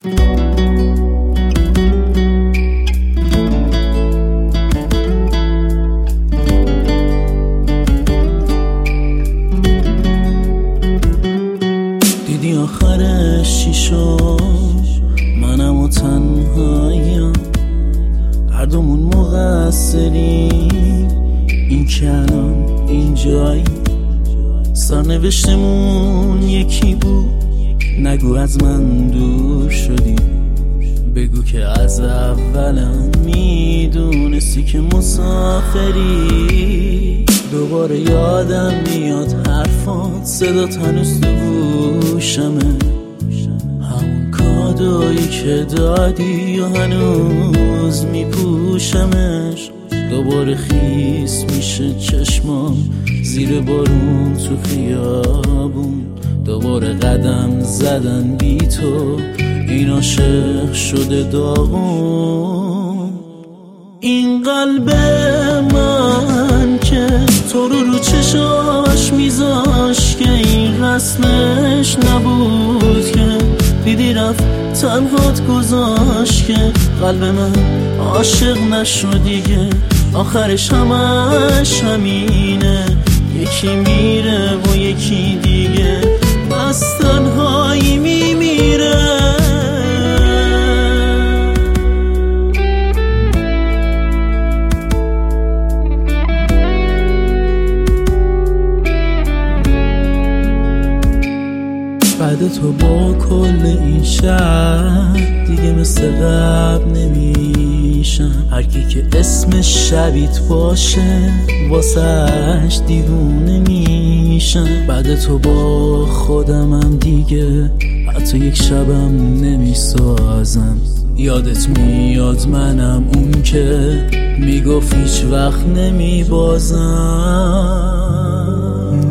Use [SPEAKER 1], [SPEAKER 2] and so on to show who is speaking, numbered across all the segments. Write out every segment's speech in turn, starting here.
[SPEAKER 1] دیدی آخرش چی شد؟ منم و تنهاییم، هر دومون مقصریم، این که الان اینجایی. سرنوشتمون یکی بود، نگو از من دور شدی، بگو که از اولم میدونستی که مسافری. دوباره یادم میاد حرفات، صدات هنوز تو گوشمه، همون کادویی که دادی و هنوز میپوشمش. دوباره خیس میشه چشمام زیر بارون تو خیابون، دوباره قدم زدن بی تو، این عاشق شده داغون. این قلب من که تو رو چشاش میذاش، که این رسمش نبود، که دیدی رفت تنهات گذاشت، که قلب من عاشق نشد دیگه. آخرش همش همینه، یکی میره و یکی دیگه از تنهایی میمیره. بعد تو با کل این شهر دیگه مثل قبل نمیشم، هر کی که اسمش شبیت باشه واسهش دیوونه میشم. بعد تو با خودمم دیگه حتی یک شبم نمیسازم. یادت میاد منم اون که میگفت هیچ وقت نمیبازم،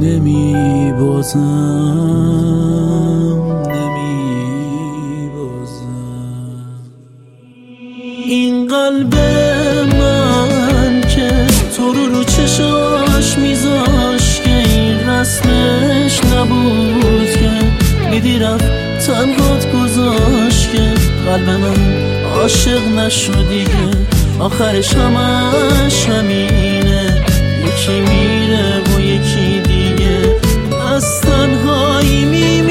[SPEAKER 1] این قلب من که تو رو چشاش میذاش، که این رسمش نبود، که دیدی رفت تنهات گذاشت، که قلب من عاشق نشد دیگه. آخرش همش همینه، یکی میره و یکی دیگه از تنهایی میمیره.